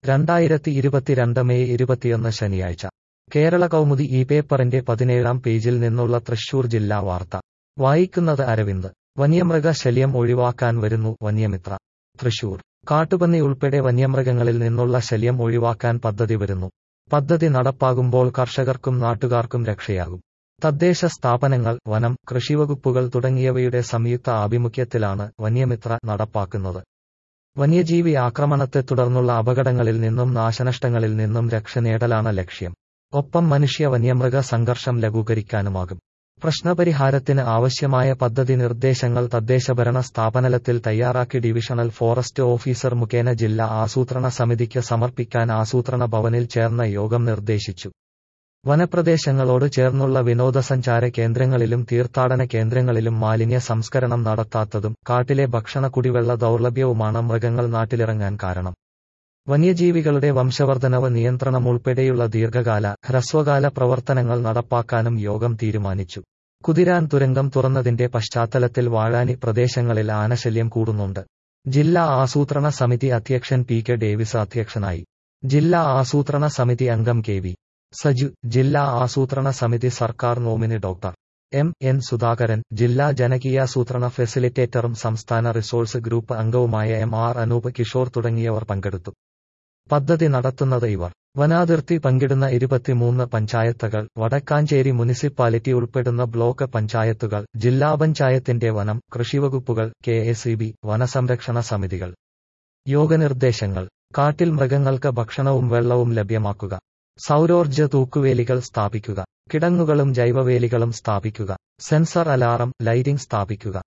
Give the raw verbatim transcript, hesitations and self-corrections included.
രണ്ടായിരത്തി ഇരുപത്തിരണ്ട് മെയ് ഇരുപത്തിയൊന്ന് ശനിയാഴ്ച കേരള കൗമുദി ഈ പേപ്പറിന്റെ പതിനേഴാം പേജിൽ നിന്നുള്ള തൃശൂർ ജില്ലാ വാർത്ത വായിക്കുന്നത് അരവിന്ദ്. വന്യമൃഗ ശല്യം ഒഴിവാക്കാൻ വരുന്നു വന്യമിത്ര. തൃശൂർ. കാട്ടുപന്നി ഉൾപ്പെടെ വന്യമൃഗങ്ങളിൽ നിന്നുള്ള ശല്യം ഒഴിവാക്കാൻ പദ്ധതി വരുന്നു. പദ്ധതി നടപ്പാകുമ്പോൾ കർഷകർക്കും നാട്ടുകാർക്കും രക്ഷയാകും. തദ്ദേശ സ്ഥാപനങ്ങൾ, വനം, കൃഷിവകുപ്പുകൾ തുടങ്ങിയവയുടെ സംയുക്ത ആഭിമുഖ്യത്തിലാണ് വന്യമിത്ര നടപ്പാക്കുന്നത്. വന്യജീവി ആക്രമണത്തെ തുടർന്നുള്ള അപകടങ്ങളിൽ നിന്നും നാശനഷ്ടങ്ങളിൽ നിന്നും രക്ഷ നേടലാണ് ലക്ഷ്യം. ഒപ്പം മനുഷ്യ വന്യമൃഗ സംഘർഷം ലഘൂകരിക്കാനുമാകും. പ്രശ്നപരിഹാരത്തിന് ആവശ്യമായ പദ്ധതി നിർദ്ദേശങ്ങൾ തദ്ദേശഭരണ സ്ഥാപനത്തിൽ തയ്യാറാക്കി ഡിവിഷണൽ ഫോറസ്റ്റ് ഓഫീസർ മുഖേന ജില്ലാ ആസൂത്രണ സമിതിക്ക് സമർപ്പിക്കാൻ ആസൂത്രണ ഭവനിൽ ചേർന്ന യോഗം നിർദ്ദേശിച്ചു. വനപ്രദേശങ്ങളോട് ചേർന്നുള്ള വിനോദസഞ്ചാര കേന്ദ്രങ്ങളിലും തീർത്ഥാടന കേന്ദ്രങ്ങളിലും മാലിന്യ സംസ്കരണം നടത്താത്തതും കാട്ടിലെ ഭക്ഷണ കുടിവെള്ള ദൗർലഭ്യവുമാണ് മൃഗങ്ങൾ നാട്ടിലിറങ്ങാൻ കാരണം. വന്യജീവികളുടെ വംശവർദ്ധനവ് നിയന്ത്രണം ഉൾപ്പെടെയുള്ള ദീർഘകാല, ഹ്രസ്വകാല പ്രവർത്തനങ്ങൾ നടപ്പാക്കാനും യോഗം തീരുമാനിച്ചു. കുതിരാൻ തുരങ്കം തുറന്നതിന്റെ പശ്ചാത്തലത്തിൽ വാഴാനി പ്രദേശങ്ങളിൽ ആനശല്യം കൂടുന്നുണ്ട്. ജില്ലാ ആസൂത്രണ സമിതി അധ്യക്ഷൻ പി കെ ഡേവിസ് അധ്യക്ഷനായി. ജില്ലാ ആസൂത്രണ സമിതി അംഗം കെ വി സജു, ജില്ലാ ആസൂത്രണ സമിതി സർക്കാർ nominee doctor M N Sudhakaran, ജില്ലാ ജനകീയാസൂത്രണ ഫെസിലിറ്റേറ്ററും സംസ്ഥാന റിസോഴ്സ് ഗ്രൂപ്പ് അംഗവുമായ എം ആർ അനൂപ് കിഷോർ തുടങ്ങിയവർ പങ്കെടുത്തു. പദ്ധതി നടത്തുന്നത് ഇവർ. വനാതിർത്തി പങ്കിടുന്ന ഇരുപത്തിമൂന്ന് പഞ്ചായത്തുകൾ, വടക്കാഞ്ചേരി മുനിസിപ്പാലിറ്റി ഉൾപ്പെടുന്ന ബ്ലോക്ക് പഞ്ചായത്തുകൾ, ജില്ലാ പഞ്ചായത്തിന്റെ വനം, കൃഷിവകുപ്പുകൾ, കെ എസ് ഇ ബി, വനസംരക്ഷണ സമിതികൾ. യോഗനിർദ്ദേശങ്ങൾ: കാട്ടിൽ മൃഗങ്ങൾക്ക് ഭക്ഷണവും വെള്ളവും ലഭ്യമാക്കുക. സൗരോർജ്ജ തൂക്കുവേലികൾ സ്ഥാപിക്കുക. കിടങ്ങുകളും ജൈവവേലികളും സ്ഥാപിക്കുക. സെൻസർ അലാറം, ലൈറ്റിംഗ് സ്ഥാപിക്കുക.